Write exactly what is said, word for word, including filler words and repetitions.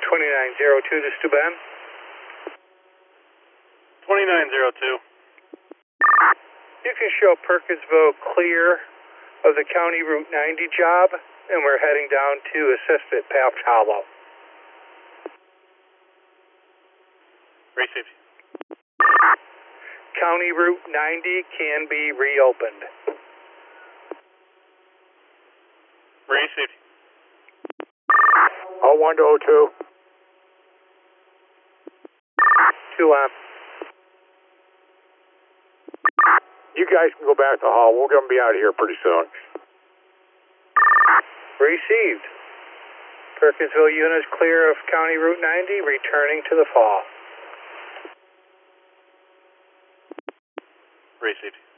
twenty-nine zero two, this is Ben. twenty-nine zero two. You can show Perkinsville clear of the County Route ninety job, and we're heading down to assist at Paft Hollow. Race safety. County Route ninety can be reopened. Race safety. oh one to oh two. two on. You guys can go back to the hall. We're going to be out of here pretty soon. Received. Perkinsville units clear of County Route ninety, returning to the fall. Race safety.